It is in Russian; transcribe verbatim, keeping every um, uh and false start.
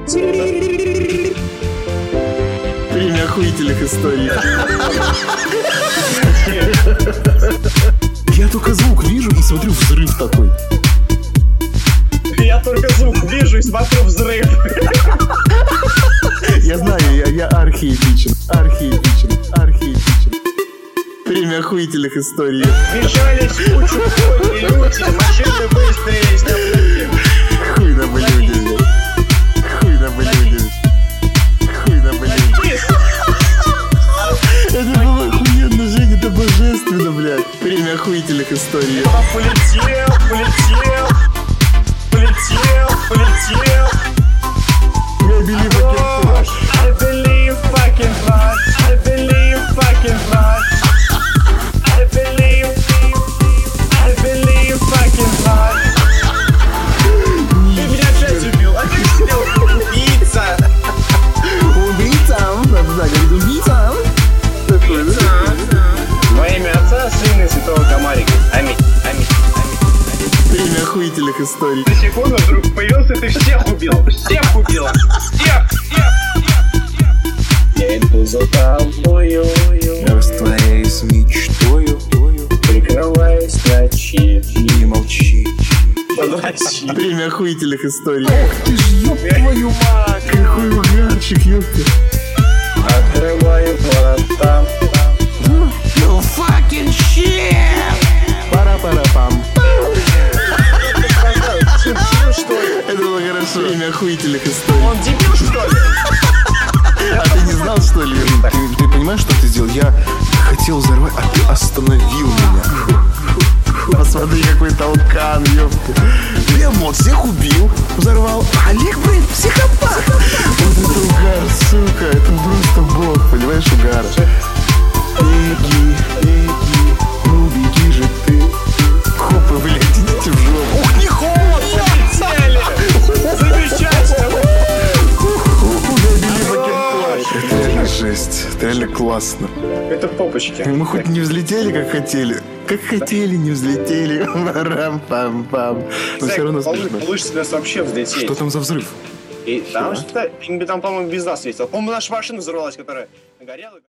Время охуительных историй. Я только звук вижу и смотрю, взрыв такой. Я только звук вижу и смотрю, взрыв. Я знаю, я, я архиэпичен, архиэпичен, архиэпичен. Время охуительных историй. Бежались кучу хуй, люди, машины выстроились на пути. Хуй на блюде, блядь. Хуй на блюде. Хуй на блюде. Это было охуенно, Женя, это божественно, блядь. Время охуительных историй. Полетел, полетел, полетел, полетел. Я били бакет. I believe fucking fly. I believe fucking fly. I believe, I believe fucking fly. Ты меня опять убил, а ты сидел, убийца. Убийца, да, говорит, убийца. Убийца. Во имя Отца, Сына и Святого Комарика. Аминь, аминь, аминь. Время охуительных историй. За секунду вдруг появился, ты всех убил, всех убила, всех, всех, всех. Я иду за тобою, Растворяясь мечтою, прикрываясь ночи. не молчи. Подожди. Время охуительных историй. Ох ты ж, ёб твою мать. Какой угарчик, ёпта. Открываю ворота. You fucking shit. Пара-пара-пам. Дебил, что ли? Это было хорошо. Время охуительных историй. Он дебил, что ли? А ты не знал, что ли? Ты, ты понимаешь, что ты сделал? Я хотел взорвать, а ты остановил меня. Посмотри, какой толкан, ёпта. Лемон всех убил, взорвал. Олег, блин, психопат. Вот это угар, сука. Это просто бог, понимаешь, угар. Беги, беги, ну беги же ты. Хопы, блядь, идите в жопу. Ух, не холодно. Полетели. Замечательно. Это реально жесть, это реально классно. Это попочки. Мы хоть не взлетели, как хотели. Как хотели, не взлетели. Рам-пам-пам. Но все равно смешно. Получится нас вообще взлететь. Что там за взрыв? И там что-то, там, по-моему, без нас светило. По-моему, наша машина взорвалась, которая горела.